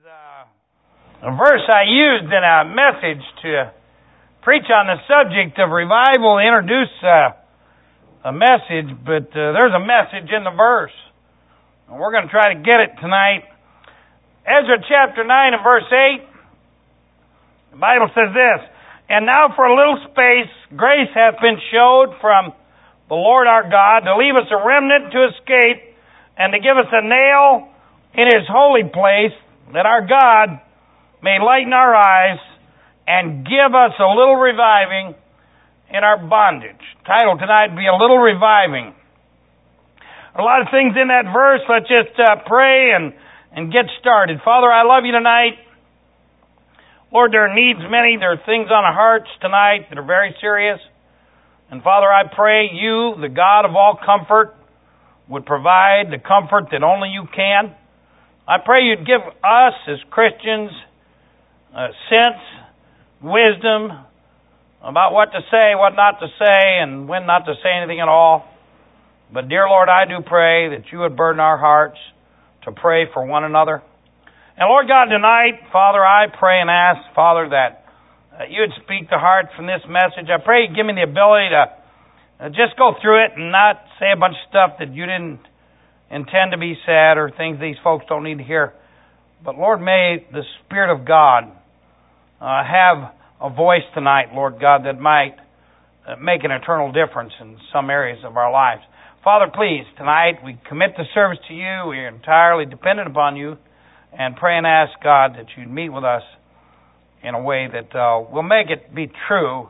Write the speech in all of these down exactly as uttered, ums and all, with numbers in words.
uh, a verse I used in a message to preach on the subject of revival, introduce uh, a message, but uh, there's a message in the verse. And we're going to try to get it tonight. Ezra chapter nine and verse eight, the Bible says this, "And now for a little space grace hath been showed from the Lord our God to leave us a remnant to escape and to give us a nail in His holy place, that our God may lighten our eyes and give us a little reviving in our bondage." Title tonight would be A Little Reviving. A lot of things in that verse. Let's just uh, pray and, and get started. Father, I love you tonight. Lord, there are needs many. There are things on our hearts tonight that are very serious. And Father, I pray you, the God of all comfort, would provide the comfort that only you can. I pray you'd give us as Christians uh, sense, wisdom about what to say, what not to say, and when not to say anything at all. But dear Lord, I do pray that you would burden our hearts to pray for one another. And Lord God, tonight, Father, I pray and ask, Father, that uh, you would speak to hearts from this message. I pray you give me the ability to uh, just go through it and not say a bunch of stuff that you didn't intend to be said or things these folks don't need to hear. But Lord, may the Spirit of God uh, have a voice tonight, Lord God, that might uh, make an eternal difference in some areas of our lives. Father, please, tonight we commit the service to you. We are entirely dependent upon you, and pray and ask, God, that you'd meet with us in a way that uh, will make it be true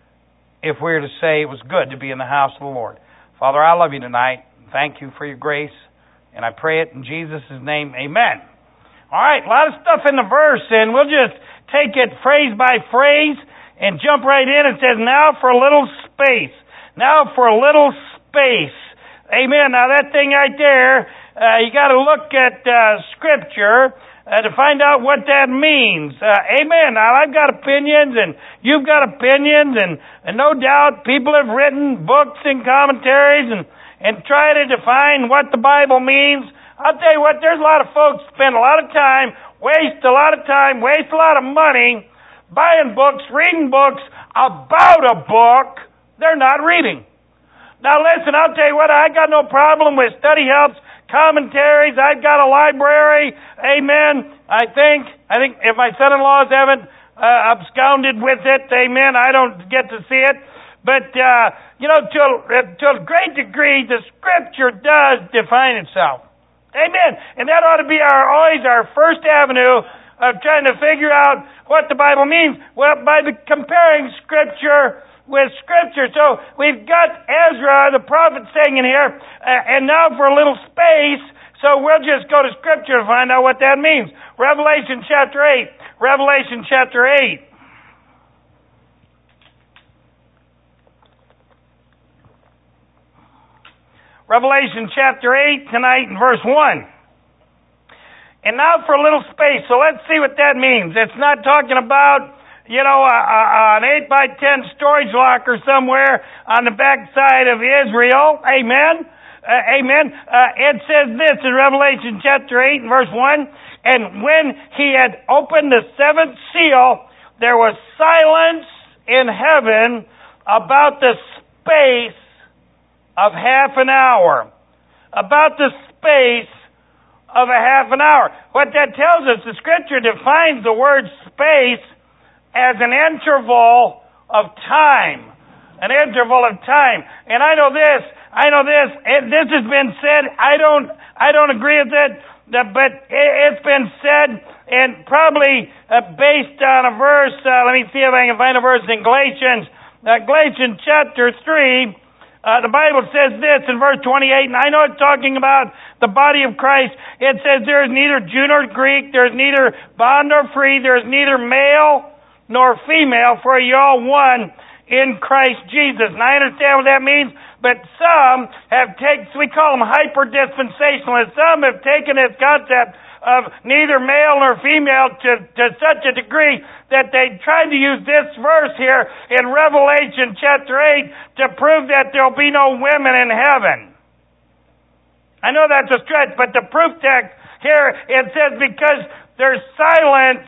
if we were to say it was good to be in the house of the Lord. Father, I love you tonight. Thank you for your grace, and I pray it in Jesus' name. Amen. All right, a lot of stuff in the verse, and we'll just take it phrase by phrase and jump right in. It says, now for a little space. Now for a little space. Amen. Now that thing right there, uh, you got to look at uh, Scripture uh, to find out what that means. Uh, amen. Now I've got opinions, and you've got opinions, and, and no doubt people have written books and commentaries and and try to define what the Bible means. I'll tell you what, there's a lot of folks spend a lot of time, waste a lot of time, waste a lot of money buying books, reading books about a book they're not reading. Now listen, I'll tell you what, I got no problem with study helps, commentaries. I've got a library. Amen. I think, I think if my son-in-laws haven't uh, absconded with it, amen, I don't get to see it. But, uh, you know, to a, to a great degree, the Scripture does define itself. Amen. And that ought to be our always our first avenue of trying to figure out what the Bible means. Well, by the comparing Scripture with Scripture. So we've got Ezra, the prophet, saying in here, uh, and now for a little space, so we'll just go to Scripture to find out what that means. Revelation chapter eight. Revelation chapter eight. Revelation chapter eight tonight in verse one. And now for a little space. So let's see what that means. It's not talking about, you know, a, a, an eight by ten storage locker somewhere on the backside of Israel. Amen. Uh, amen. Uh, it says this in Revelation chapter eight and verse one. And when he had opened the seventh seal, there was silence in heaven about the space of half an hour. About the space of a half an hour. What that tells us, the Scripture defines the word space as an interval of time. An interval of time. And I know this, I know this, it, this has been said, I don't, I don't agree with it, but it, it's been said, and probably uh, based on a verse, uh, let me see if I can find a verse in Galatians, uh, Galatians chapter three, Uh, the Bible says this in verse twenty-eight, and I know it's talking about the body of Christ. It says there is neither Jew nor Greek, there is neither bond nor free, there is neither male nor female, for you're all one in Christ Jesus. And I understand what that means, but some have taken, we call them hyper-dispensationalists, some have taken this concept of neither male nor female to, to such a degree that they tried to use this verse here in Revelation chapter eight to prove that there'll be no women in heaven. I know that's a stretch, but the proof text here, it says, because There's silence.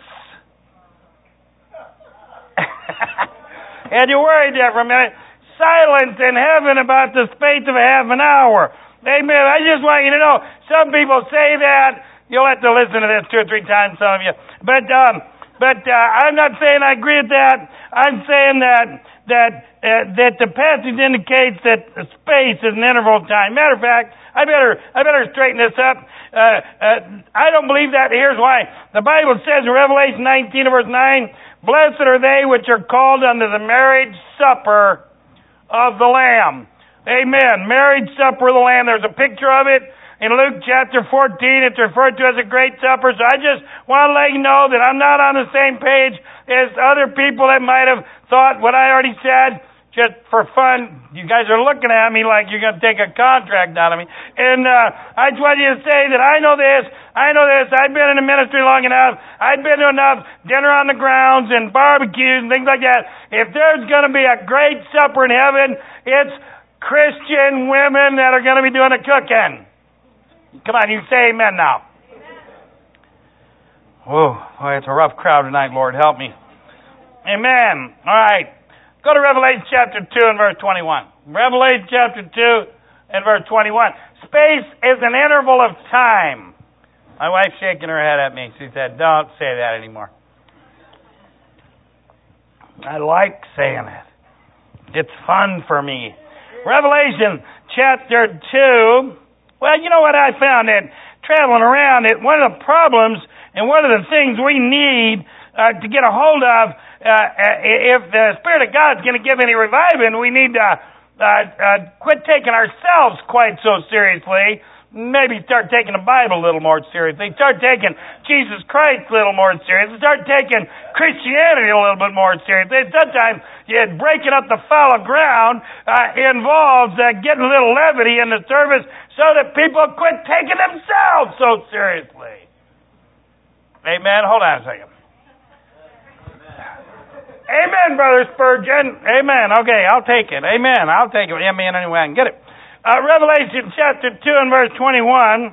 Had you worried there for a minute? Silence in heaven about the space of half an hour. Amen. I just want you to know, some people say that. You'll have to listen to this two or three times, some of you. But um, but uh, I'm not saying I agree with that. I'm saying that that uh, that the passage indicates that space is an interval of time. Matter of fact, I better I better straighten this up. Uh, uh, I don't believe that. Here's why. The Bible says in Revelation nineteen, verse nine, "Blessed are they which are called unto the marriage supper of the Lamb." Amen. Marriage supper of the Lamb. There's a picture of it in Luke chapter fourteen. It's referred to as a great supper. So I just want to let you know that I'm not on the same page as other people that might have thought what I already said. Just for fun, you guys are looking at me like you're going to take a contract out of me. And uh, I just want you to say that I know this, I know this, I've been in the ministry long enough, I've been to enough dinner on the grounds and barbecues and things like that. If there's going to be a great supper in heaven, it's Christian women that are going to be doing the cooking. Come on, you say amen now. Oh, boy, it's a rough crowd tonight, Lord, help me. Amen. All right. Go to Revelation chapter two and verse twenty-one. Revelation chapter two and verse twenty-one. Space is an interval of time. My wife's shaking her head at me. She said, "Don't say that anymore." I like saying it. It's fun for me. Revelation chapter two. Well, you know what I found that traveling around it, one of the problems and one of the things we need uh, to get a hold of, uh, if the Spirit of God's going to give any reviving, we need to uh, uh, quit taking ourselves quite so seriously. Maybe start taking the Bible a little more seriously. Start taking Jesus Christ a little more seriously. Start taking Christianity a little bit more seriously. Sometimes yeah, breaking up the fallow ground uh, involves uh, getting a little levity in the service so that people quit taking themselves so seriously. Amen. Hold on a second. Amen, Brother Spurgeon. Amen. Okay, I'll take it. Amen. I'll take it. Amen anyway I can get it. Uh, Revelation chapter two and verse twenty-one.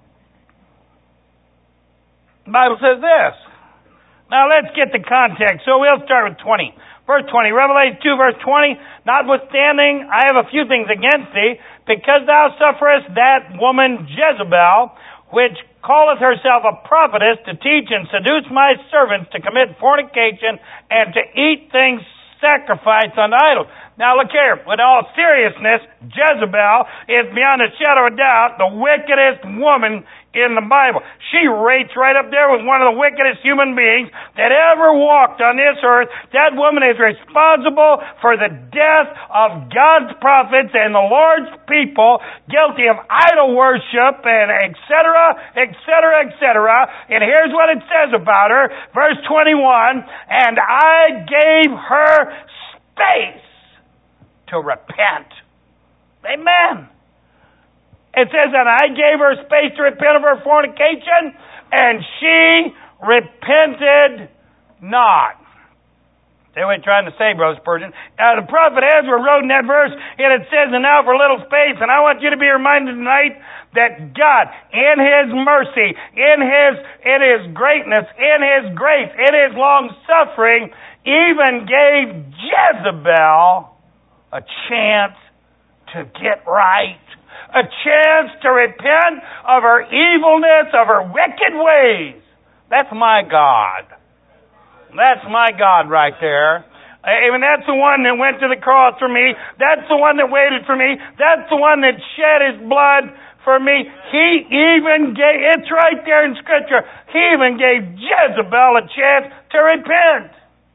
The Bible says this. Now let's get the context. So we'll start with twenty. Verse twenty. Revelation two verse twenty. Notwithstanding, I have a few things against thee, because thou sufferest that woman Jezebel, which calleth herself a prophetess, to teach and seduce my servants to commit fornication and to eat things sacrificed unto idols. Now look here, with all seriousness, Jezebel is beyond a shadow of doubt the wickedest woman in the Bible. She rates right up there with one of the wickedest human beings that ever walked on this earth. That woman is responsible for the death of God's prophets and the Lord's people, guilty of idol worship and et cetera, et cetera, et cetera. And here's what it says about her, verse twenty-one, and I gave her space to repent. Amen. It says that I gave her space to repent of her fornication, and she repented not. They were trying to say, Brother Spurgeon. Uh, the prophet Ezra wrote in that verse, and it says, and now for a little space, and I want you to be reminded tonight that God, in His mercy, in His, in His greatness, in His grace, in His long-suffering, even gave Jezebel a chance to get right. A chance to repent of her evilness, of her wicked ways. That's my God. That's my God right there. Even that's the one that went to the cross for me. That's the one that waited for me. That's the one that shed His blood for me. He even gave, it's right there in Scripture, He even gave Jezebel a chance to repent.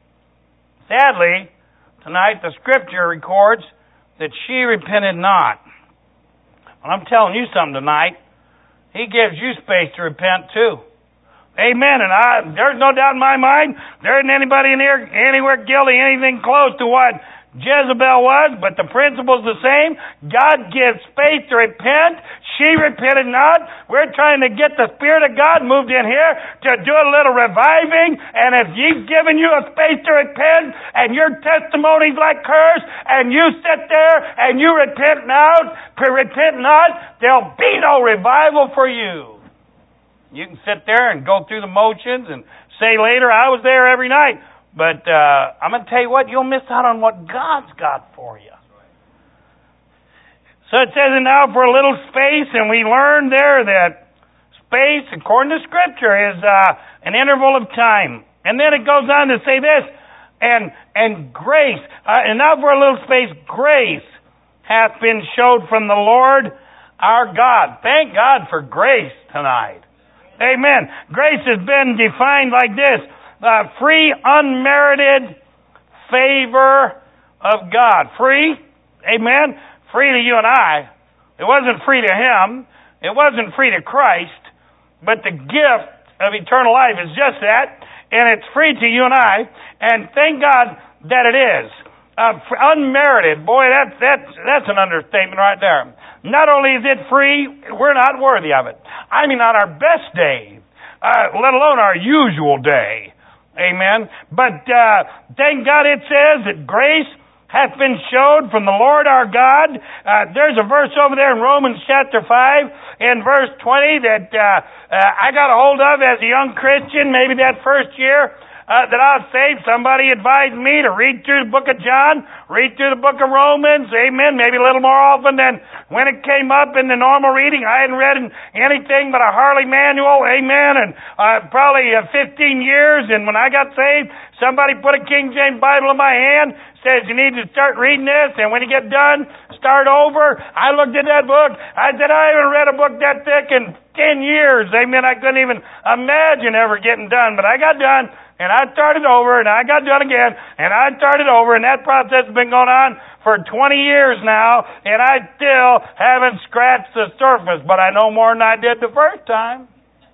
Sadly, tonight the Scripture records that she repented not. I'm telling you something tonight. He gives you space to repent too. Amen. And I, there's no doubt in my mind, there isn't anybody in here anywhere guilty anything close to what Jezebel was, but the principle's the same. God gives space to repent. She repented not. We're trying to get the Spirit of God moved in here to do a little reviving. And if He's given you a space to repent and your testimony's like hers and you sit there and you repent not, repent not, there'll be no revival for you. You can sit there and go through the motions and say later, I was there every night. But uh, I'm going to tell you what, you'll miss out on what God's got for you. So it says, and now for a little space, and we learned there that space, according to Scripture, is uh, an interval of time. And then it goes on to say this, and and grace, uh, and now for a little space, grace hath been showed from the Lord our God. Thank God for grace tonight. Amen. Grace has been defined like this, uh, free, unmerited favor of God. Free, amen, free to you and I. It wasn't free to Him. It wasn't free to Christ. But the gift of eternal life is just that. And it's free to you and I. And thank God that it is. Uh, unmerited. Boy, that's, that's, that's an understatement right there. Not only is it free, we're not worthy of it. I mean, on our best day, uh, let alone our usual day. Amen. But uh, thank God it says that grace hath been showed from the Lord our God. Uh, there's a verse over there in Romans chapter five in verse twenty that uh, uh, I got a hold of as a young Christian, maybe that first year uh, that I was saved. Somebody advised me to read through the book of John, read through the book of Romans, amen, maybe a little more often than when it came up in the normal reading. I hadn't read anything but a Harley manual, amen, and uh, probably uh, fifteen years, and when I got saved, somebody put a King James Bible in my hand, says you need to start reading this, and when you get done, start over. I looked at that book. I said, I haven't read a book that thick in ten years. Amen. I couldn't even imagine ever getting done, but I got done, and I started over, and I got done again, and I started over, and that process has been going on for twenty years now, and I still haven't scratched the surface, but I know more than I did the first time.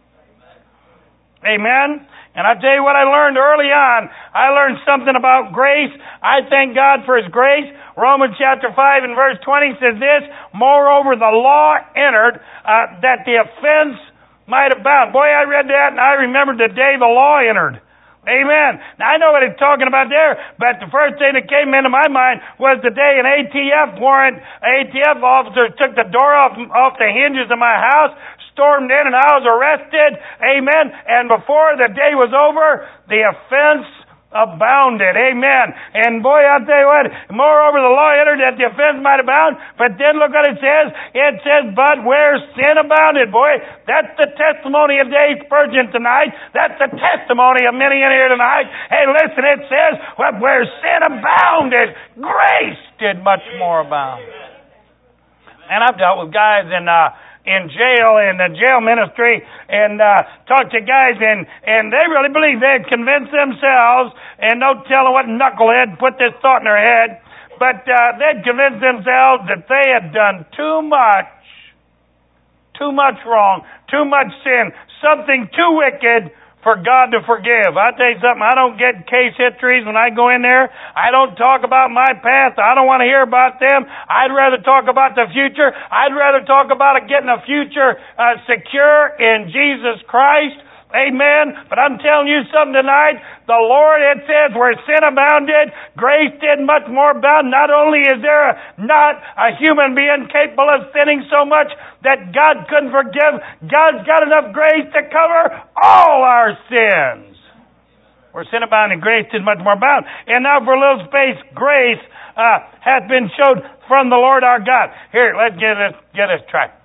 Amen. And I tell you what I learned early on. I learned something about grace. I thank God for His grace. Romans chapter five and verse twenty says this, moreover the law entered uh, that the offense might abound. Boy, I read that and I remembered the day the law entered. Amen. Now I know what it's talking about there, but the first thing that came into my mind was the day an A T F warrant, A T F officer took the door off, off the hinges of my house, stormed in, and I was arrested. Amen. And before the day was over, the offense abounded. Amen. And boy, I'll tell you what, moreover the law entered that the offense might abound, but then look what it says. It says, but where sin abounded. Boy, that's the testimony of Dave Spurgeon tonight. That's the testimony of many in here tonight. Hey, listen, it says, well, where sin abounded, grace did much more abound. And I've dealt with guys in uh in jail, in the jail ministry, and uh, talk to guys, and, and they really believe they've convinced themselves, and no telling what knucklehead put this thought in their head, but uh, they'd convinced themselves that they had done too much, too much wrong, too much sin, something too wicked for God to forgive. I tell you something, I don't get case histories when I go in there. I don't talk about my past. I don't want to hear about them. I'd rather talk about the future. I'd rather talk about getting a future uh, secure in Jesus Christ. Amen. But I'm telling you something tonight. The Lord, it says, where sin abounded, grace did much more abound. Not only is there a, not a human being capable of sinning so much that God couldn't forgive, God's got enough grace to cover all our sins. Where sin abounded, grace did much more abound. And now for a little space, grace uh, hath been showed from the Lord our God. Here, let's get this, get this track.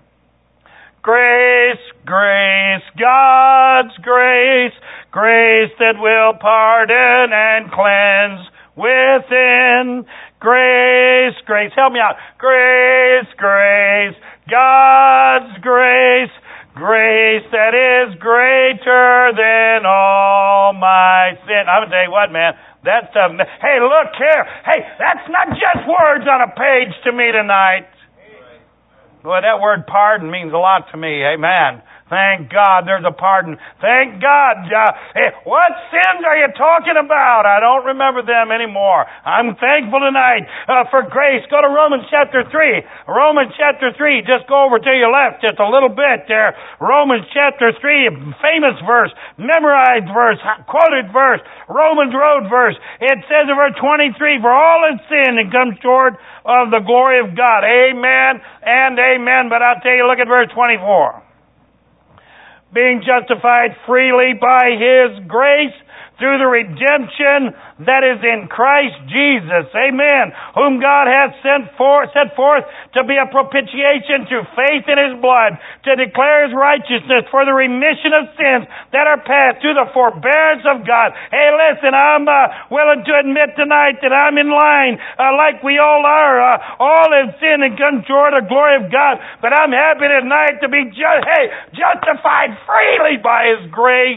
Grace, grace, God's grace, grace that will pardon and cleanse within. Grace, grace, help me out. Grace, grace, God's grace, grace that is greater than all my sin. I'm going to tell you what, man, that's a, hey, look here. Hey, that's not just words on a page to me tonight. Boy, that word pardon means a lot to me. Amen. Thank God there's a pardon. Thank God. Uh, hey, what sins are you talking about? I don't remember them anymore. I'm thankful tonight uh, for grace. Go to Romans chapter three. Romans chapter three. Just go over to your left just a little bit there. Romans chapter three. Famous verse. Memorized verse. Quoted verse. Romans road verse. It says in verse twenty-three, for all have sinned and come short of the glory of God. Amen and amen. But I'll tell you, look at verse twenty-four. being justified freely by His grace through the redemption that is in Christ Jesus. Amen. Whom God hath sent forth, set forth to be a propitiation through faith in His blood, to declare His righteousness for the remission of sins that are past through the forbearance of God. Hey, listen, I'm uh, willing to admit tonight that I'm in line, uh, like we all are. Uh, all have sinned and come short of the glory of God. But I'm happy tonight to be ju- hey, justified freely by His grace.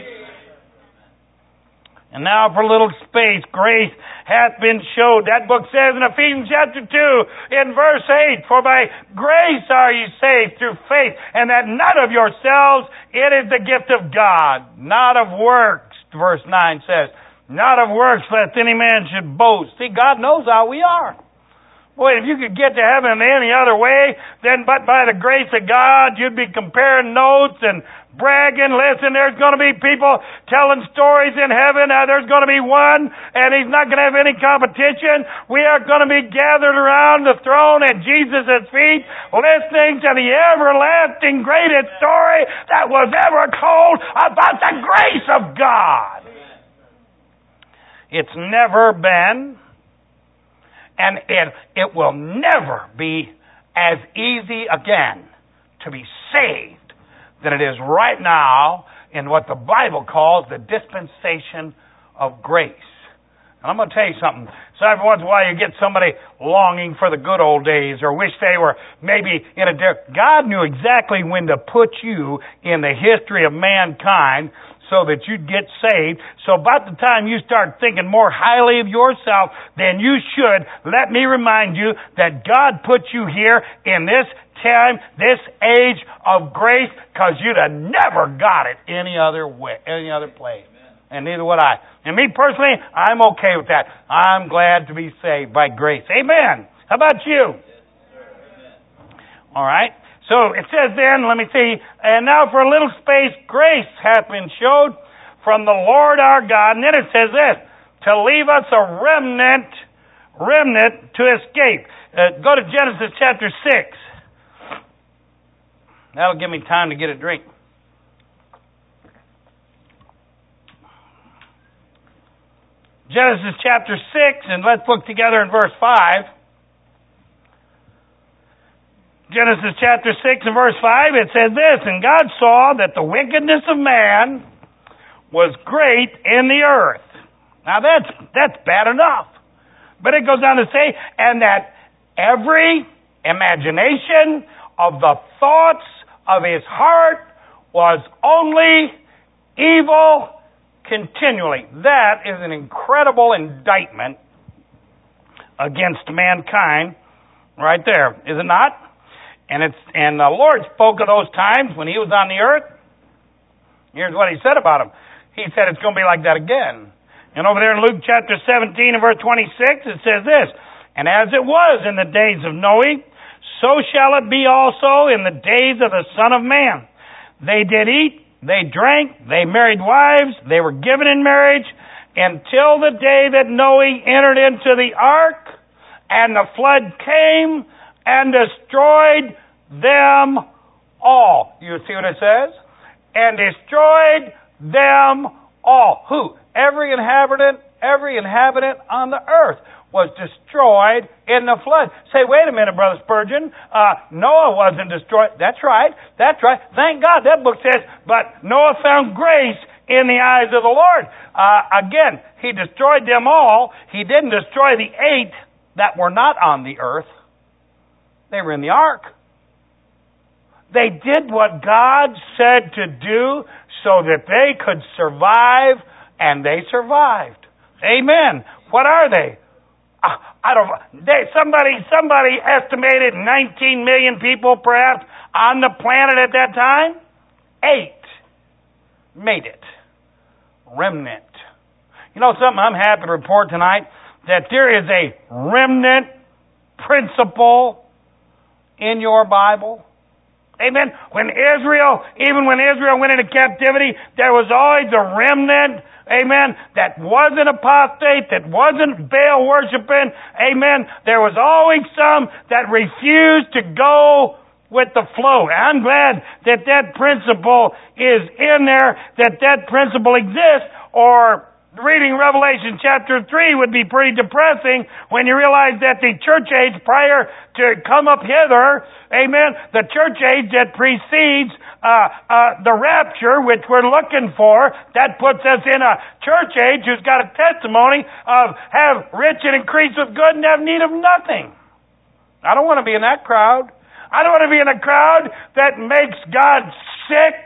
And now for a little space, grace hath been showed. That book says in Ephesians chapter two, in verse eight, for by grace are ye saved through faith, and that not of yourselves, it is the gift of God, not of works, verse nine says. Not of works, lest any man should boast. See, God knows how we are. Boy, if you could get to heaven any other way than but by the grace of God, you'd be comparing notes and bragging. Listen, there's going to be people telling stories in heaven. Uh, there's going to be one, and he's not going to have any competition. We are going to be gathered around the throne at Jesus' feet, listening to the everlasting greatest story that was ever told about the grace of God. It's never been, and it, it will never be as easy again to be saved than it is right now in what the Bible calls the dispensation of grace. And I'm going to tell you something. So every once in a while you get somebody longing for the good old days or wish they were maybe in a different... God knew exactly when to put you in the history of mankind so that you'd get saved. So about the time you start thinking more highly of yourself than you should, let me remind you that God put you here in this time, this age of grace, because you'd have never got it any other way, any other place. And neither would I. And me personally, I'm okay with that. I'm glad to be saved by grace. Amen. How about you? All right. So it says then, let me see, and now for a little space, grace hath been showed from the Lord our God. And then it says this, to leave us a remnant, remnant to escape. Uh, go to Genesis chapter six. That'll give me time to get a drink. Genesis chapter six, and let's look together in verse five. Genesis chapter six and verse five, it says this, and God saw that the wickedness of man was great in the earth. Now that's, that's bad enough. But it goes on to say, and that every imagination of the thoughts of his heart was only evil continually. That is an incredible indictment against mankind right there, is it not? And it's and the Lord spoke of those times when He was on the earth. Here's what He said about them. He said it's going to be like that again. And over there in Luke chapter seventeen and verse twenty-six, it says this, and as it was in the days of Noe, so shall it be also in the days of the Son of Man. They did eat, they drank, they married wives, they were given in marriage, until the day that Noe entered into the ark, and the flood came and destroyed them all. You see what it says? And destroyed them all. Who? Every inhabitant, every inhabitant on the earth was destroyed in the flood. Say, wait a minute, Brother Spurgeon. Uh, Noah wasn't destroyed. That's right. That's right. Thank God that book says, but Noah found grace in the eyes of the Lord. Uh, again, he destroyed them all. He didn't destroy the eight that were not on the earth. They were in the ark. They did what God said to do so that they could survive, and they survived. Amen. What are they? Uh, I don't. They, somebody, somebody estimated nineteen million people, perhaps, on the planet at that time. Eight made it. Remnant. You know something? I'm happy to report tonight that there is a remnant principle in your Bible. Amen. When Israel, even when Israel went into captivity, there was always a remnant, amen, that wasn't apostate, that wasn't Baal worshiping, amen. There was always some that refused to go with the flow. I'm glad that that principle is in there, that that principle exists, or reading Revelation chapter three would be pretty depressing when you realize that the church age prior to come up hither, amen, the church age that precedes uh, uh, the rapture, which we're looking for, that puts us in a church age who's got a testimony of have rich and increase with good and have need of nothing. I don't want to be in that crowd. I don't want to be in a crowd that makes God sick.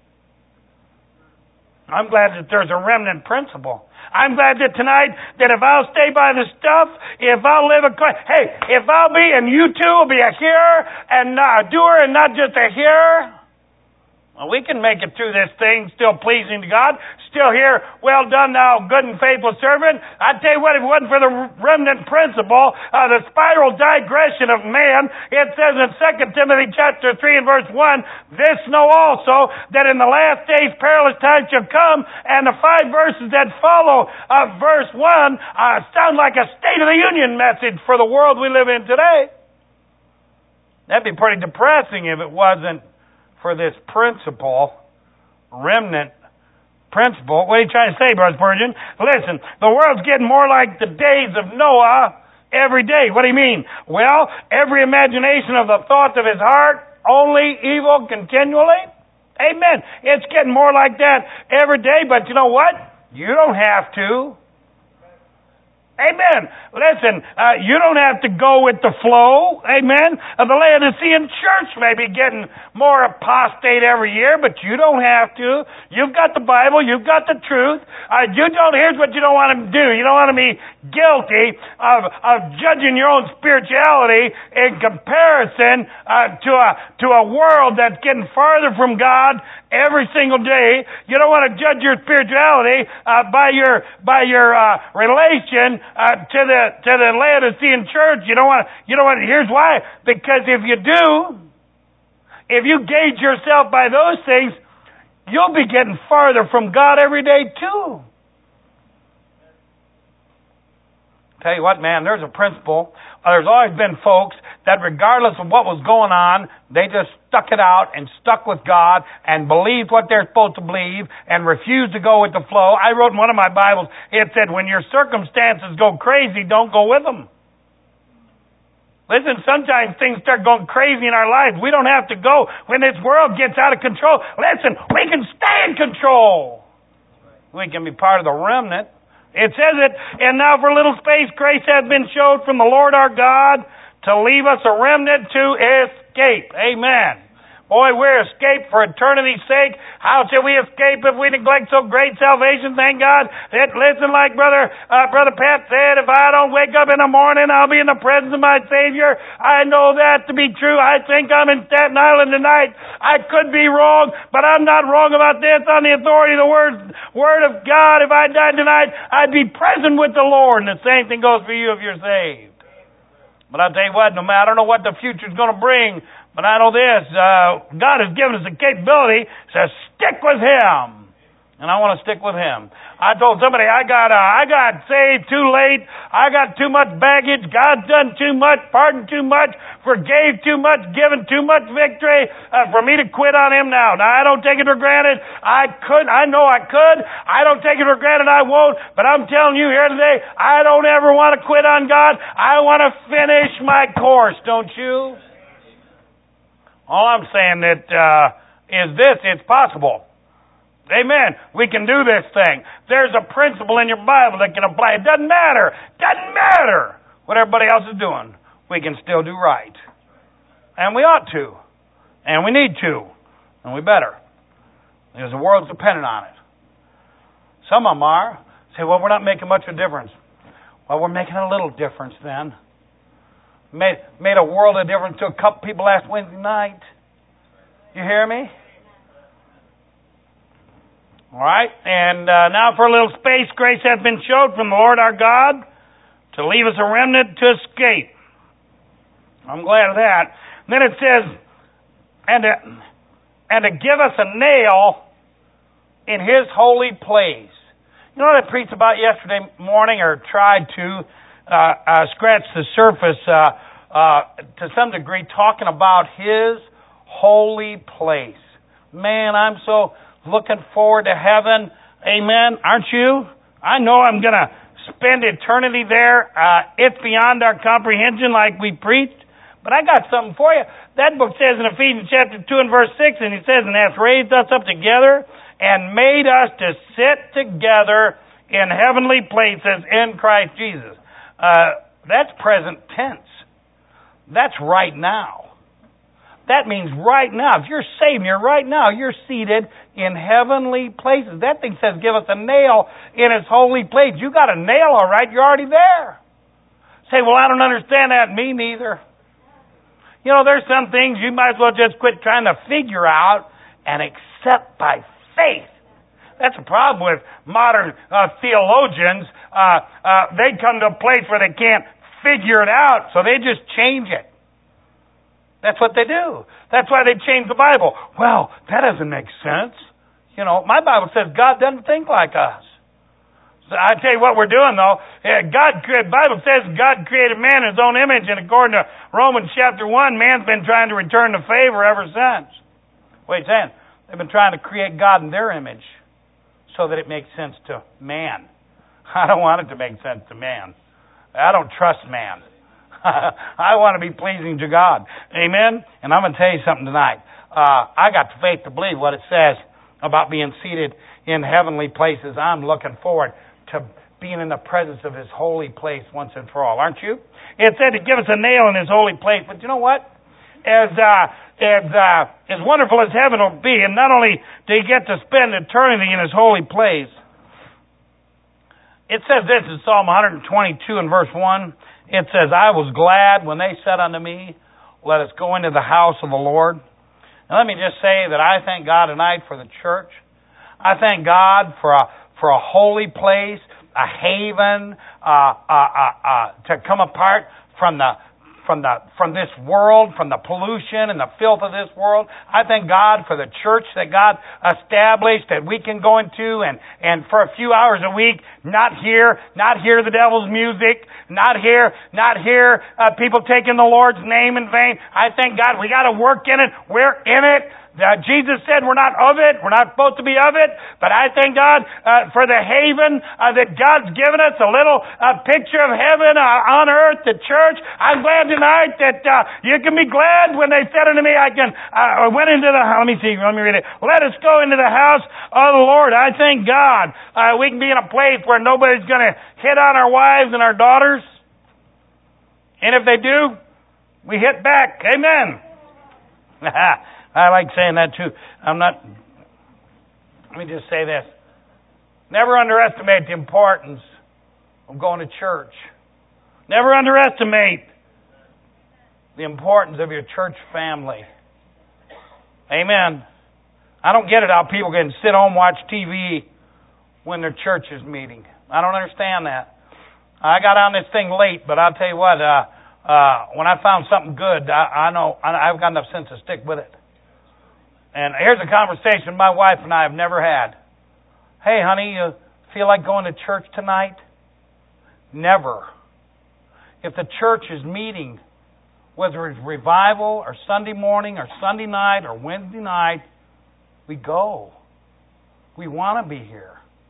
I'm glad that there's a remnant principle. I'm glad that tonight, that if I'll stay by the stuff, if I'll live a... Hey, if I'll be, and you too will be a hearer and a doer and not just a hearer, well, we can make it through this thing still pleasing to God, still hear, well done, thou good and faithful servant. I tell you what, if it wasn't for the remnant principle, uh, the spiral digression of man, it says in Second Timothy chapter three and verse one, this know also, that in the last days perilous times shall come, and the five verses that follow uh, verse one uh, sound like a State of the Union message for the world we live in today. That'd be pretty depressing if it wasn't for this principle, remnant principle. What are you trying to say, Brother Spurgeon? Listen, the world's getting more like the days of Noah every day. What do you mean? Well, every imagination of the thoughts of his heart, only evil continually. Amen. It's getting more like that every day, but you know what? You don't have to. Amen. Listen, uh, you don't have to go with the flow. Amen. Uh, the Laodicean church may be getting more apostate every year, but you don't have to. You've got the Bible. You've got the truth. Uh, you don't. Here's what you don't want to do. You don't want to be guilty of of judging your own spirituality in comparison uh, to a to a world that's getting farther from God every single day. You don't want to judge your spirituality uh, by your by your uh, relation uh, to the to the Laodicean church. You don't want to. You don't want. Here's why. Because if you do, if you gauge yourself by those things, you'll be getting farther from God every day too. Tell you what, man, there's a principle. There's always been folks that regardless of what was going on, they just stuck it out and stuck with God and believed what they're supposed to believe and refused to go with the flow. I wrote in one of my Bibles, it said, when your circumstances go crazy, don't go with them. Listen, sometimes things start going crazy in our lives. We don't have to go. When this world gets out of control, listen, we can stay in control. We can be part of the remnant. It says it, and now for a little space, grace has been showed from the Lord our God to leave us a remnant to escape. Amen. Boy, we're escaped for eternity's sake. How shall we escape if we neglect so great salvation? Thank God. That, listen, like Brother uh, Brother Pat said, if I don't wake up in the morning, I'll be in the presence of my Savior. I know that to be true. I think I'm in Staten Island tonight. I could be wrong, but I'm not wrong about this. On the authority of the Word, Word of God, if I died tonight, I'd be present with the Lord. And the same thing goes for you if you're saved. But I'll tell you what, no matter, I don't know what the future's going to bring, but I know this, uh, God has given us the capability to stick with Him. And I want to stick with Him. I told somebody I got uh, I got saved too late. I got too much baggage. God's done too much, pardoned too much, forgave too much, given too much victory uh, for me to quit on Him now. Now, I don't take it for granted. I could. I know I could. I don't take it for granted I won't. But I'm telling you here today, I don't ever want to quit on God. I want to finish my course, don't you? All I'm saying that uh, is this, it's possible. Amen. We can do this thing. There's a principle in your Bible that can apply. It doesn't matter. Doesn't matter what everybody else is doing. We can still do right. And we ought to. And we need to. And we better. Because the world's dependent on it. Some of them are. Say, well, we're not making much of a difference. Well, we're making a little difference then. Made, made a world of difference to a couple people last Wednesday night. You hear me? All right. And uh, now for a little space, grace hath been showed from the Lord our God to leave us a remnant to escape. I'm glad of that. Then it says, and to, and to give us a nail in His holy place. You know what I preached about yesterday morning, or tried to uh, uh, scratch the surface uh, uh, to some degree, talking about His holy place. Man, I'm so looking forward to heaven. Amen. Aren't you? I know I'm going to spend eternity there. Uh, it's beyond our comprehension, like we preached. But I got something for you. That book says in Ephesians chapter two and verse six, and he says, and hath raised us up together and made us to sit together in heavenly places in Christ Jesus. Uh, that's present tense. That's right now. That means right now. If you're saved here right now, you're seated in heavenly places. That thing says give us a nail in His holy place. You got a nail, all right. You're already there. Say, well, I don't understand that. Me neither. You know, there's some things you might as well just quit trying to figure out and accept by faith. That's a problem with modern uh, theologians. Uh, uh, they come to a place where they can't figure it out, so they just change it. That's what they do. That's why they change the Bible. Well, that doesn't make sense. You know, my Bible says God doesn't think like us. So I tell you what we're doing, though. God, the Bible says God created man in His own image, and according to Romans chapter one, man's been trying to return the favor ever since. What are you saying? They've been trying to create God in their image so that it makes sense to man. I don't want it to make sense to man. I don't trust man. I want to be pleasing to God. Amen? And I'm going to tell you something tonight. Uh, I got the faith to believe what it says about being seated in heavenly places. I'm looking forward to being in the presence of His holy place once and for all. Aren't you? It said to give us a nail in His holy place. But you know what? As, uh, as, uh, as wonderful as heaven will be, and not only do you get to spend eternity in His holy place, it says this in Psalm one twenty-two and verse one. It says, I was glad when they said unto me, let us go into the house of the Lord. And let me just say that I thank God tonight for the church. I thank God for a, for a holy place, a haven, uh, uh, uh, uh, to come apart from the from the from this world, from the pollution and the filth of this world. I thank God for the church that God established that we can go into and, and for a few hours a week, not hear, not hear the devil's music, not hear, not hear uh, people taking the Lord's name in vain. I thank God we got to work in it. We're in it. Uh, Jesus said we're not of it. We're not supposed to be of it. But I thank God uh, for the haven uh, that God's given us, a little uh, picture of heaven uh, on earth, the church. I'm glad tonight that uh, you can be glad when they said unto me, I can, uh, I went into the, let me see, let me read it. Let us go into the house of the Lord. I thank God uh, we can be in a place where nobody's going to hit on our wives and our daughters. And if they do, we hit back. Amen. I like saying that too. I'm not, let me just say this. Never underestimate the importance of going to church. Never underestimate the importance of your church family. Amen. I don't get it how people can sit home and watch T V when their church is meeting. I don't understand that. I got on this thing late, but I'll tell you what, uh, uh, when I found something good, I, I know I, I've got enough sense to stick with it. And here's a conversation my wife and I have never had. Hey, honey, you feel like going to church tonight? Never. If the church is meeting, whether it's revival or Sunday morning or Sunday night or Wednesday night, we go. We want to be here.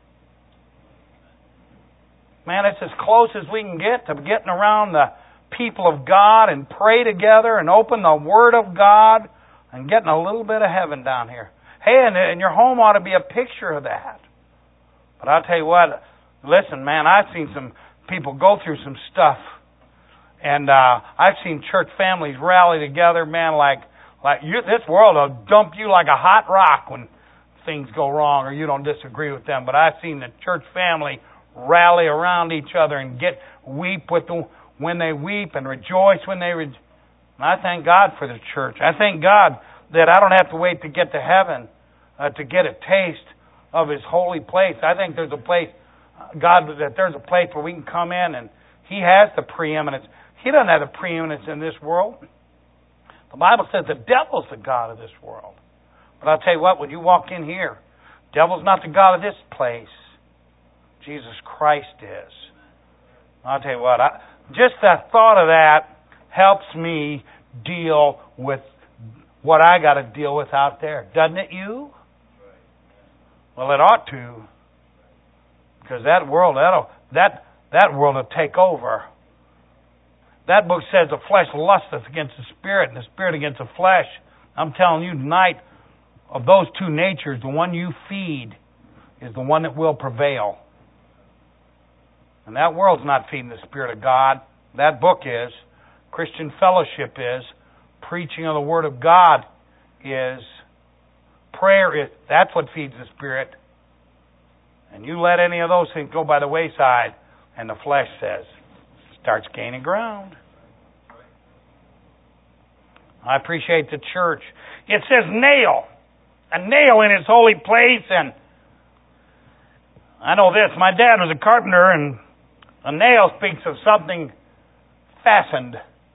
Man, it's as close as we can get to getting around the people of God and pray together and open the Word of God and getting a little bit of heaven down here. Hey, and, and your home ought to be a picture of that. But I'll tell you what, listen, man, I've seen some people go through some stuff. And uh, I've seen church families rally together, man, like like you, this world will dump you like a hot rock when things go wrong or you don't disagree with them. But I've seen the church family rally around each other and get weep with the, when they weep and rejoice when they rejoice. I thank God for the church. I thank God that I don't have to wait to get to heaven uh, to get a taste of His holy place. I think there's a place, God, that there's a place where we can come in and He has the preeminence. He doesn't have the preeminence in this world. The Bible says the devil's the God of this world. But I'll tell you what, when you walk in here, the devil's not the God of this place. Jesus Christ is. I'll tell you what, I, just the thought of that helps me deal with what I got to deal with out there. Doesn't it you? Well, it ought to. Because that world, that'll, that, that world will take over. That book says the flesh lusteth against the spirit and the spirit against the flesh. I'm telling you tonight, of those two natures, the one you feed is the one that will prevail. And that world's not feeding the Spirit of God. That book is. Christian fellowship is. Preaching of the Word of God is. Prayer is. That's what feeds the Spirit. And you let any of those things go by the wayside, and the flesh says, starts gaining ground. I appreciate the church. It says nail. A nail in its holy place. And I know this. My dad was a carpenter, and a nail speaks of something fastened.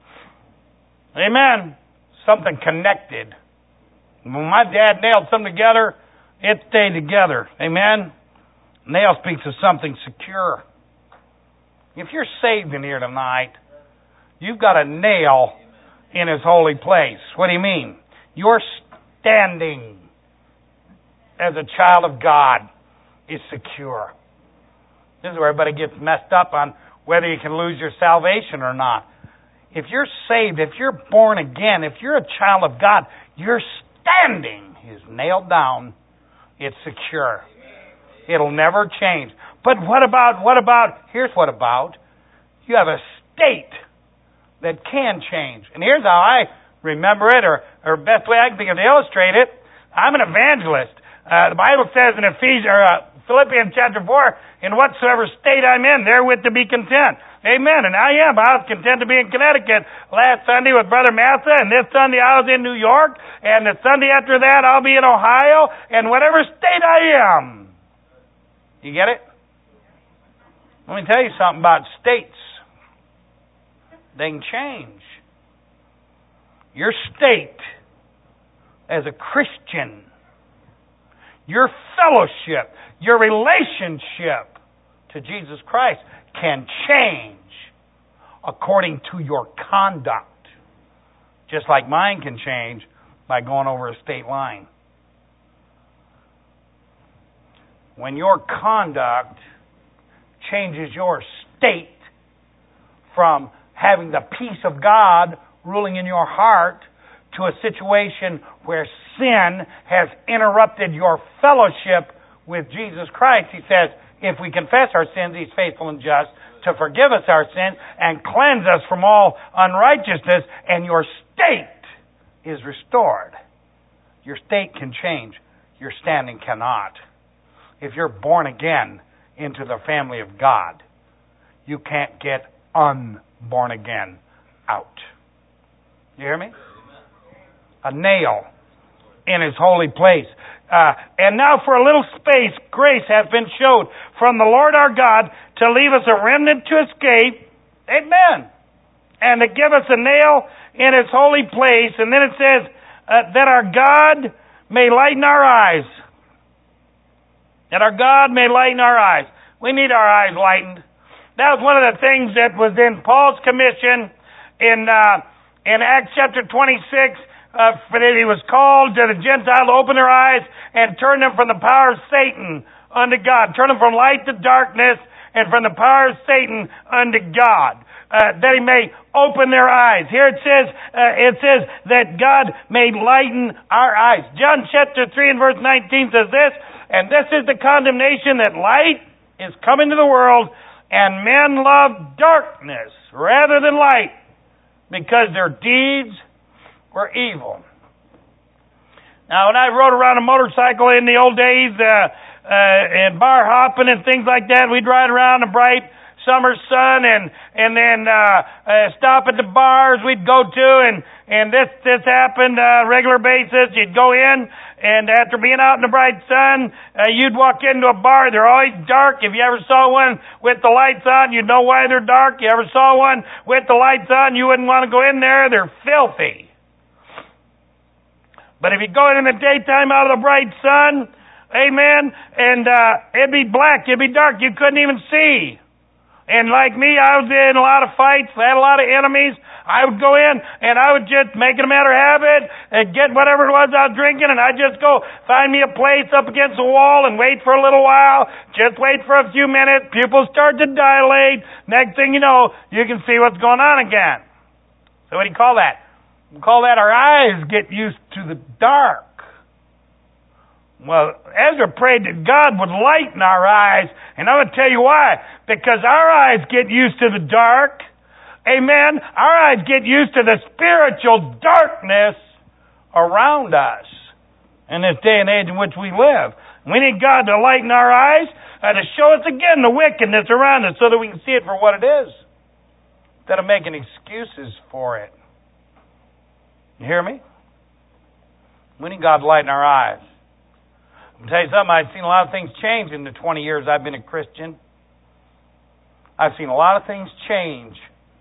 Amen. Something connected. When my dad nailed something together, it stayed together. Amen. Nail speaks of something secure. If you're saved in here tonight, you've got a nail in His holy place. What do you mean? Your standing as a child of God is secure. This is where everybody gets messed up on whether you can lose your salvation or not. If you're saved, if you're born again, if you're a child of God, your standing is nailed down. It's secure. It'll never change. But what about, what about, here's what about, you have a state that can change. And here's how I remember it, or, or best way I can think of to illustrate it. I'm an evangelist. Uh, the Bible says in Ephesians, or uh, Philippians chapter four, in whatsoever state I'm in, therewith to be content. Amen. And I am. I was content to be in Connecticut last Sunday with Brother Massa, and this Sunday I was in New York, and the Sunday after that I'll be in Ohio, and whatever state I am. You get it? Let me tell you something about states. They can change. Your state as a Christian, your fellowship, your relationship to Jesus Christ can change according to your conduct. Just like mine can change by going over a state line. When your conduct changes your state from having the peace of God ruling in your heart to a situation where sin has interrupted your fellowship with Jesus Christ, He says, if we confess our sins, He's faithful and just to forgive us our sins and cleanse us from all unrighteousness, and your state is restored. Your state can change. Your standing cannot. If you're born again into the family of God, you can't get unborn again out. You hear me? A nail in His holy place. Uh, and now for a little space, grace hath been showed from the Lord our God to leave us a remnant to escape. Amen. And to give us a nail in His holy place. And then it says, uh, that our God may lighten our eyes. That our God may lighten our eyes. We need our eyes lightened. That was one of the things that was in Paul's commission in uh, in Acts chapter twenty-six. Uh, for that he was called to the Gentiles to open their eyes and turn them from the power of Satan unto God. Turn them from light to darkness and from the power of Satan unto God. Uh, that He may open their eyes. Here it says, uh, it says that God may lighten our eyes. John chapter three and verse nineteen says this, and this is the condemnation, that light is come into the world, and men love darkness rather than light, because their deeds were evil. Now, when I rode around a motorcycle in the old days, uh, uh, and bar hopping and things like that, we'd ride around a bright summer sun, and and then uh, uh, stop at the bars we'd go to, and and this this happened uh, regular basis. You'd go in, and after being out in the bright sun, uh, you'd walk into a bar. They're always dark. If you ever saw one with the lights on, you'd know why they're dark. You ever saw one with the lights on, you wouldn't want to go in there. They're filthy. But if you go in in the daytime out of the bright sun, amen, and uh, it'd be black, it'd be dark, you couldn't even see. And like me, I was in a lot of fights, I had a lot of enemies. I would go in and I would just make it a matter of habit and get whatever it was I was drinking, and I'd just go find me a place up against the wall and wait for a little while. Just wait for a few minutes. Pupils start to dilate. Next thing you know, you can see what's going on again. So what do you call that? We call that our eyes get used to the dark. Well, Ezra prayed that God would lighten our eyes, and I'm going to tell you why. Because our eyes get used to the dark. Amen. Our eyes get used to the spiritual darkness around us in this day and age in which we live. We need God to lighten our eyes and to show us again the wickedness around us so that we can see it for what it is, instead of making excuses for it. You hear me? We need God to lighten our eyes. I'll tell you something, I've seen a lot of things change in the twenty years I've been a Christian. I've seen a lot of things change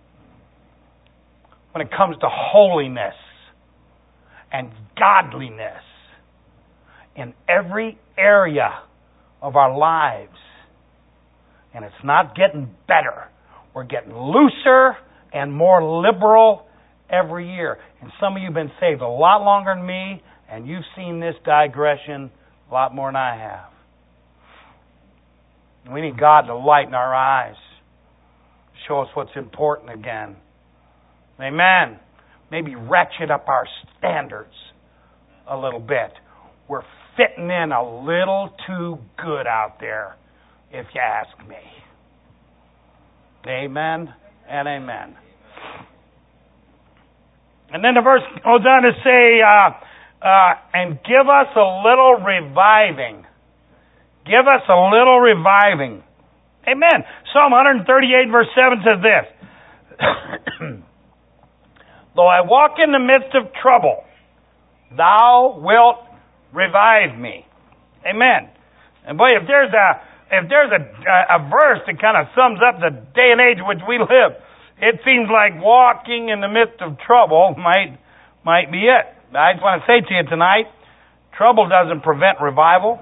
when it comes to holiness and godliness in every area of our lives. And it's not getting better. We're getting looser and more liberal every year. And some of you have been saved a lot longer than me, and you've seen this digression a lot more than I have. We need God to lighten our eyes, show us what's important again. Amen. Maybe ratchet up our standards a little bit. We're fitting in a little too good out there, if you ask me. Amen and amen. And then the verse goes on to say, uh, uh, and give us a little reviving. Give us a little reviving. Amen. Psalm one thirty-eight verse seven says this. Though I walk in the midst of trouble, thou wilt revive me. Amen. And boy, if there's a if there's a, a verse that kind of sums up the day and age in which we live, it seems like walking in the midst of trouble might might be it. I just want to say to you tonight, trouble doesn't prevent revival.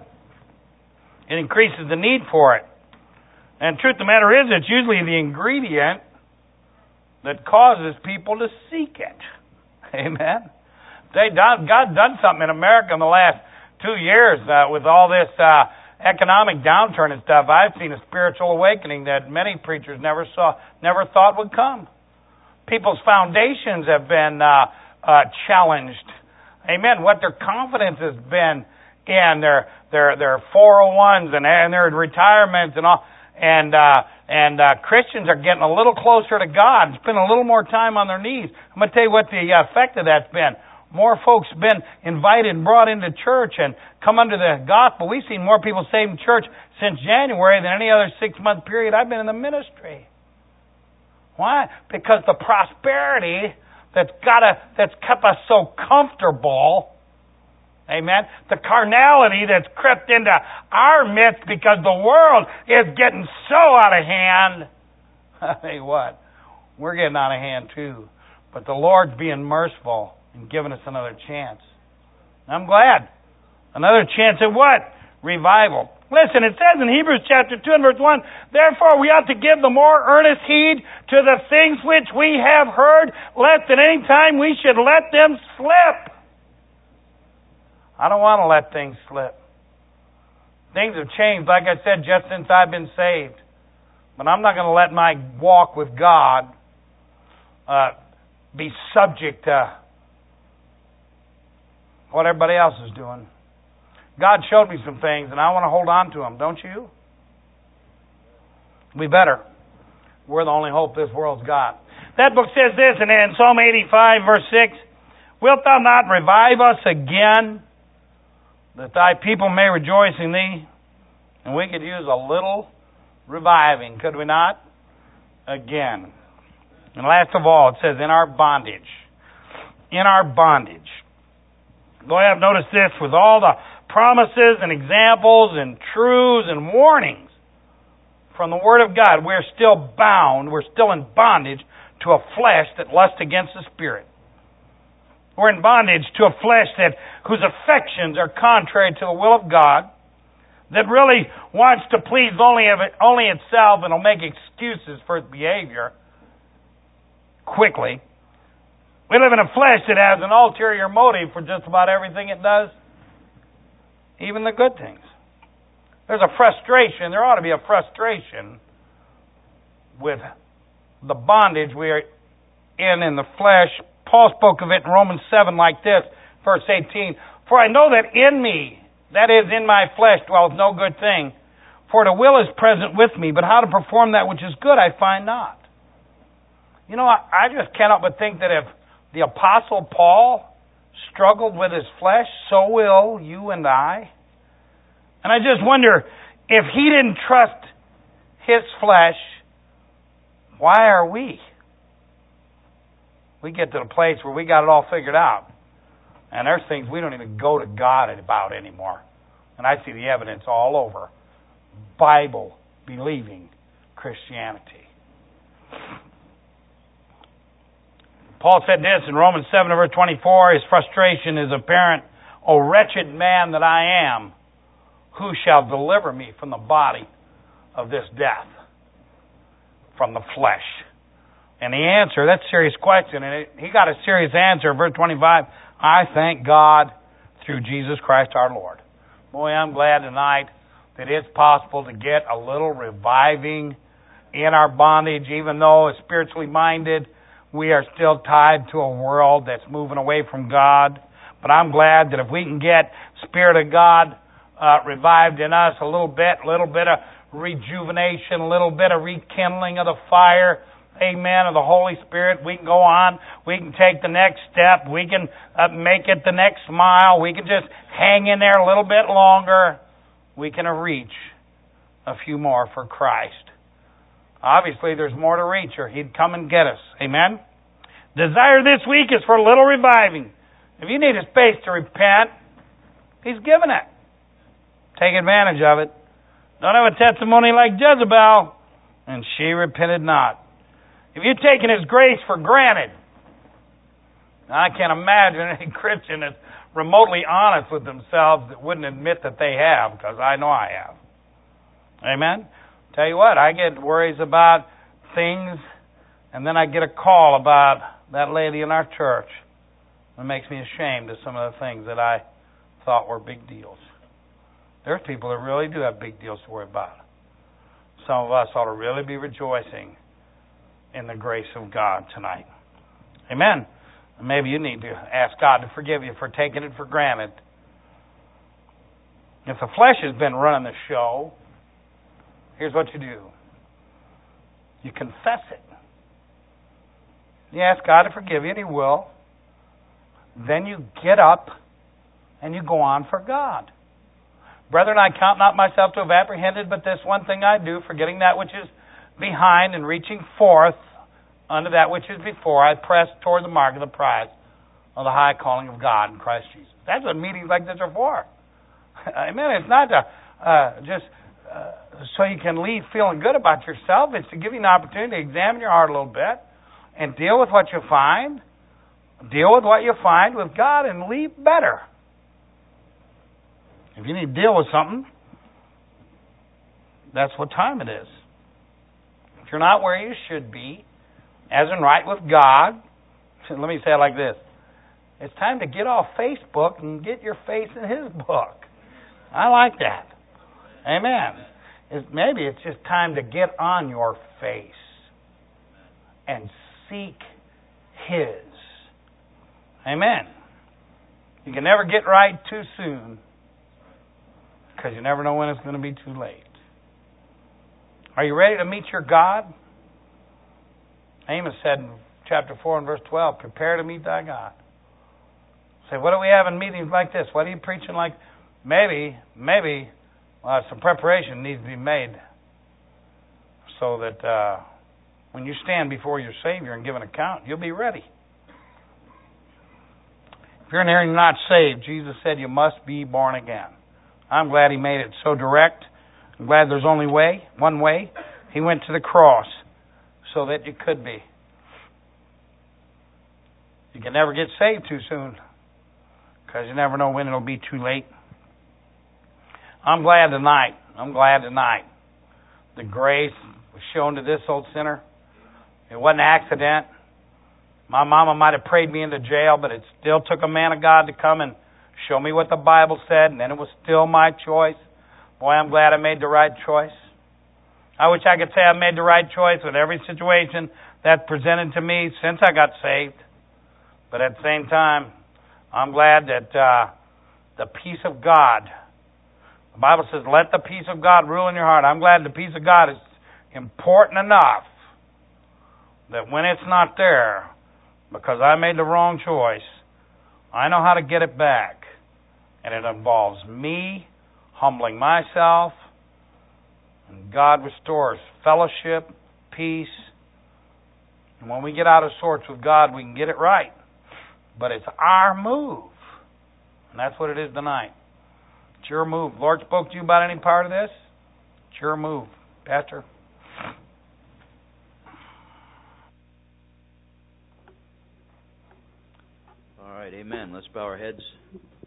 It increases the need for it. And the truth of the matter is, it's usually the ingredient that causes people to seek it. Amen. They done, God done something in America in the last two years uh, with all this uh, economic downturn and stuff. I've seen a spiritual awakening that many preachers never saw, never thought would come. People's foundations have been uh, uh, challenged. Amen. What their confidence has been in, their their their four oh ones and, and their retirements and all. And uh, and uh, Christians are getting a little closer to God, spending a little more time on their knees. I'm going to tell you what the effect of that's been. More folks have been invited and brought into church and come under the gospel. We've seen more people saved in church since January than any other six-month period I've been in the ministry. Why? Because the prosperity that's got a, that's kept us so comfortable. Amen. The carnality that's crept into our midst because the world is getting so out of hand. I tell you what, we're getting out of hand too. But the Lord's being merciful and giving us another chance. I'm glad. Another chance at what? Revival. Listen, it says in Hebrews chapter two and verse one, therefore we ought to give the more earnest heed to the things which we have heard, lest at any time we should let them slip. I don't want to let things slip. Things have changed, like I said, just since I've been saved. But I'm not going to let my walk with God uh, be subject to what everybody else is doing. God showed me some things, and I want to hold on to them, don't you? We better. We're the only hope this world's got. That book says this in Psalm eighty-five, verse six, wilt thou not revive us again, that thy people may rejoice in thee? And we could use a little reviving, could we not? Again. And last of all, it says, in our bondage. In our bondage. Though I have noticed this, with all the promises and examples and truths and warnings from the Word of God, we're still bound, we're still in bondage to a flesh that lusts against the Spirit. We're in bondage to a flesh that whose affections are contrary to the will of God. that really wants to please only of it, only itself and will make excuses for its behavior quickly. We live in a flesh that has an ulterior motive for just about everything it does, even the good things. There's a frustration, there ought to be a frustration with the bondage we are in in the flesh. Paul spoke of it in Romans seven like this, verse eighteen. For I know that in me, that is, in my flesh, dwells no good thing. For the will is present with me, but how to perform that which is good I find not. You know, I, I just cannot but think that if the Apostle Paul struggled with his flesh, so will you and I. And I just wonder, if he didn't trust his flesh, why are we? We get to the place where we got it all figured out. And there's things we don't even go to God about anymore. And I see the evidence all over Bible-believing Christianity. Paul said this in Romans seven, verse twenty-four, his frustration is apparent. O wretched man that I am, who shall deliver me from the body of this death, from the flesh? And the answer, that's a serious question, and it, he got a serious answer. Verse twenty-five, I thank God through Jesus Christ our Lord. Boy, I'm glad tonight that it's possible to get a little reviving in our bondage, even though, as spiritually minded, we are still tied to a world that's moving away from God. But I'm glad that if we can get Spirit of God uh, revived in us a little bit, a little bit of rejuvenation, a little bit of rekindling of the fire, amen, of the Holy Spirit, we can go on. We can take the next step. We can uh, make it the next mile. We can just hang in there a little bit longer. We can reach a few more for Christ. Obviously, there's more to reach, or He'd come and get us. Amen? Desire this week is for a little reviving. If you need a space to repent, He's given it. Take advantage of it. Don't have a testimony like Jezebel, and she repented not. If you're taking His grace for granted, I can't imagine any Christian that's remotely honest with themselves that wouldn't admit that they have, because I know I have. Amen? Tell you what, I get worries about things, and then I get a call about that lady in our church. It makes me ashamed of some of the things that I thought were big deals. There's people that really do have big deals to worry about. Some of us ought to really be rejoicing in the grace of God tonight. Amen. Maybe you need to ask God to forgive you for taking it for granted. If the flesh has been running the show, here's what you do. You confess it. You ask God to forgive you, and He will. Then you get up and you go on for God. Brethren, I count not myself to have apprehended, but this one thing I do, forgetting that which is behind and reaching forth unto that which is before, I press toward the mark of the prize of the high calling of God in Christ Jesus. That's what meetings like this are for. Amen. It's not to uh, just uh, so you can leave feeling good about yourself. It's to give you an opportunity to examine your heart a little bit and deal with what you find. Deal with what you find with God and leave better. If you need to deal with something, that's what time it is. If you're not where you should be, as in right with God, let me say it like this. It's time to get off Facebook and get your face in His book. I like that. Amen. It's, maybe it's just time to get on your face and seek His. Amen. You can never get right too soon, because you never know when it's going to be too late. Are you ready to meet your God? Amos said in chapter four and verse twelve, prepare to meet thy God. Say, what do we have in meetings like this? What are you preaching like? Maybe, maybe uh, some preparation needs to be made so that uh, when you stand before your Savior and give an account, you'll be ready. If you're in here and you're not saved, Jesus said you must be born again. I'm glad He made it so direct. I'm glad there's only way, one way. He went to the cross so that you could be. You can never get saved too soon, because you never know when it'll be too late. I'm glad tonight. I'm glad tonight. The grace was shown to this old sinner. It wasn't an accident. My mama might have prayed me into jail, but it still took a man of God to come and show me what the Bible said, and then it was still my choice. Boy, I'm glad I made the right choice. I wish I could say I made the right choice with every situation that presented to me since I got saved. But at the same time, I'm glad that uh, the peace of God, the Bible says, let the peace of God rule in your heart. I'm glad the peace of God is important enough that when it's not there, because I made the wrong choice, I know how to get it back. And it involves me humbling myself, and God restores fellowship, peace. And when we get out of sorts with God, we can get it right. But it's our move. And that's what it is tonight. It's your move. Lord spoke to you about any part of this? It's your move. Pastor? All right, amen. Let's bow our heads.